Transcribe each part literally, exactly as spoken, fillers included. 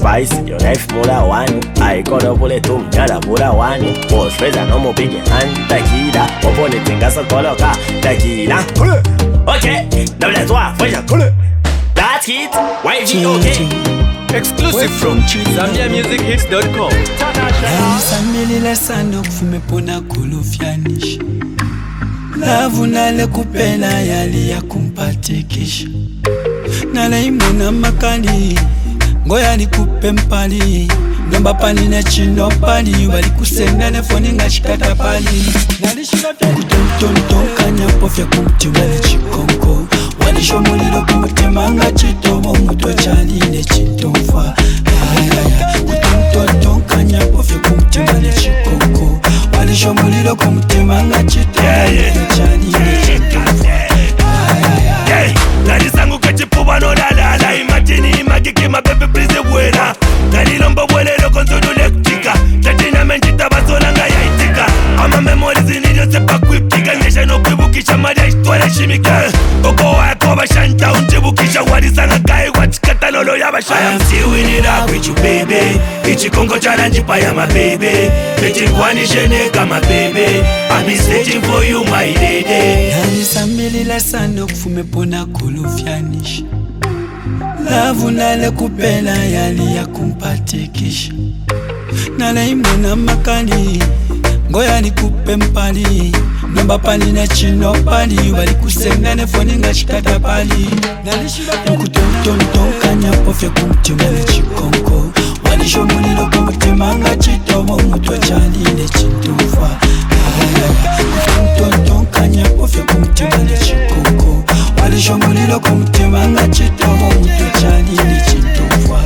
spice, your knife mula one. I got a bullet to mjada pula one. Boss Fraser no more big hand. Takida, open it in gas coloca. Takida. Okay, now let's walk for your that's it. Y G okay. Exclusive from Zambia Music Hits dot com. Samili la sando kufume pona kulufianisha. Lavu nale kupela yali ya kumpatikisha. Nale imuna makali ngoya nikupe mpali. Nomba pani na chino pali wali kusenda na foni nga shikata pali. Nali shikata kutontonton kanya pofya kumtima na chikonko. Wali shomulilo kumtima nga chitomo muto chali ne chitomfa. Kutontonton kanya pofya kumtima na chikonko. Wali shomulilo kumtima nga chitomo muto chali ne chitomfa. Nari sangu kachipuba no lalala. Imagine imagike mapepe prise buena. Nari lombo buenero con su eléctrica. Tatina mentita basolanga ya itika. Ama memories inidio sepa kuipika. Nyesha no kuibukisha maria historia shimika. Koko wako bashanta unjibukisha. Warisanga kai wachikata lolo ya basha. I am still winning up with you baby. Ichi kongo challenge pa ya my baby. Ichi kwani shene kama baby. I'm searching for you my lady. Nari samili la sando kufume pona kulufianisha. Lavu nale kupela yali ya kumpatikisha. Nale imuna makali ngoya nikupe mpali. Nomba pali na chino pali wali kusenda na foni nga shikata pali. Nukutontonton kanya pofya kumtima na chikonko. Wali shomulilo kumtima nga chitomo muto chali ne chitomfa. Nukutontonton kanya pofya kumtima na chikonko. Wali shomulilo kumtima nga chitomo muto chali ne chitomfa.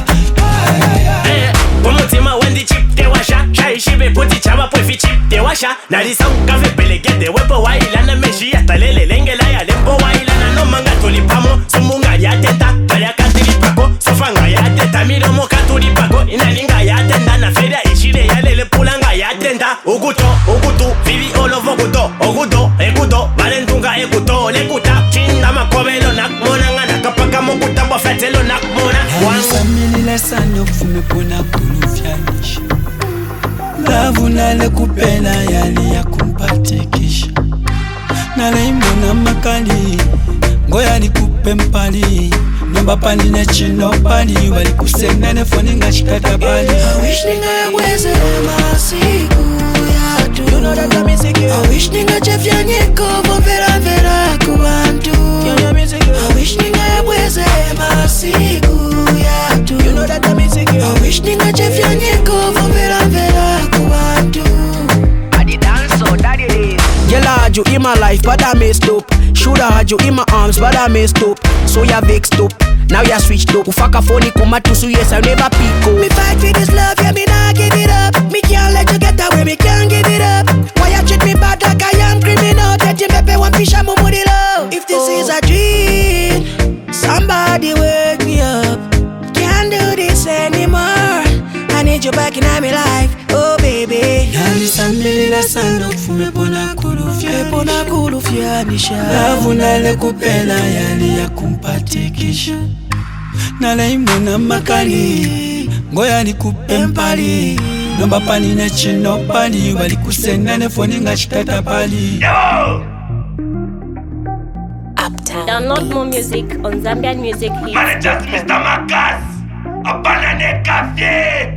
Umutima wendi chip te washa. Shai shibe puti chama pwefi chip te washa. Nari sangu kafe pelegede wepo wailana. Meshi ya talele lengela ya lempo wailana. No manga tulipamo sumunga ya teta. Kaya katilipako sofanga ya teta. Miromo katulipako inalinga ya tenda. Na feria ishire ya lele pulanga ya tenda. Uguto, ugutu, vivi olovo guto. Ogudo, egudo, valentunga eguto. Lekuta, chinda makobelo nakmona. Ngana kapaka mokuta bofetelo nakmona. Samili la sando kufume pona kulufianisha. Lavu nale kupela yali ya kumpatikisha. Nale imuna makali ngoya nikupe mpali. Nomba pani na chino pali wali kusenda na foni nga shikata pali. I wish ninga weze masiku ya tu. You know that I'm music. I wish ninga chefya nyeko vera vera kubantu. I wish ninga weze masiku ya tu. You know that I'm music. I wish ninga chefya nyeko vera vera kubantu. I did dance so that it is. Girl, I had you in my life, but I messed up. Shoulda had you in my arms, but I messed up. So you vexed up, now you switched up. Ufaka phone kuma tusu, yes I never pick up. Me fight for this love, yeah me nah give it up. Me can't let you get away, me can't give it up. Why you treat me bad like I am criminal? That you me one fish and mumudi love. If this is a dream, somebody wake me up. Can't do this anymore. I need you back in my life, oh baby. Nali samili la sando kufume pona kulufia. Pona kulufianisha. Lavu nale kupela yali ya kumpatikisha. Nale imuna makali ngoya nikupe mpali. Nomba pani na chino pali wali kusenda na foni nga shikata pali. Download more music on Zambian Music Hits dot com. Manager Mister Makas, a banana cafe.